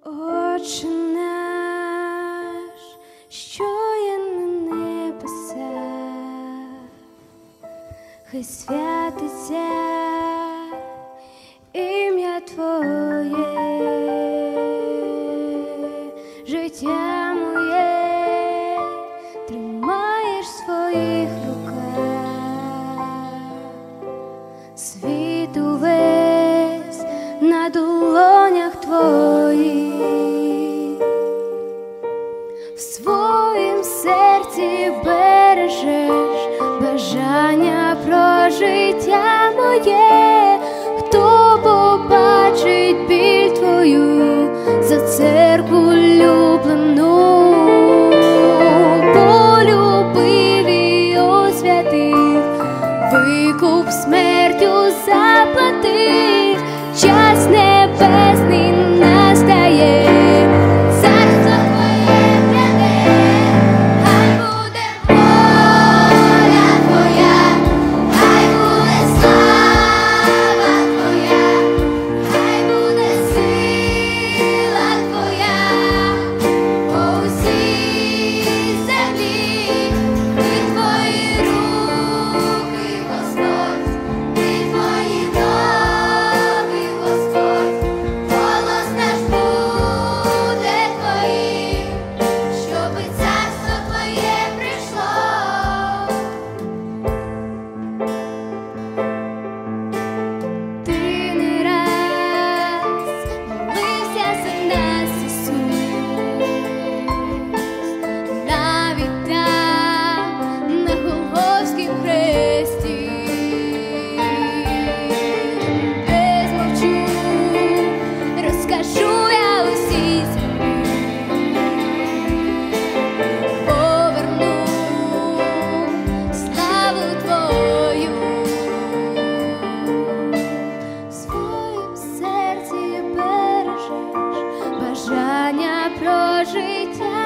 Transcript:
Отче наш, що є на небесах, хай святиться ім'я Твоє, життя моє тримаєш в своїх руках, світ увесь на долонях Твоїх. В своїм серці бережеш бажання про життя моє. Хто побачить біль Твою за церкву люблену, полюбив і освятив, викуп смертю заплатив, час небесний настає. Бажання про життя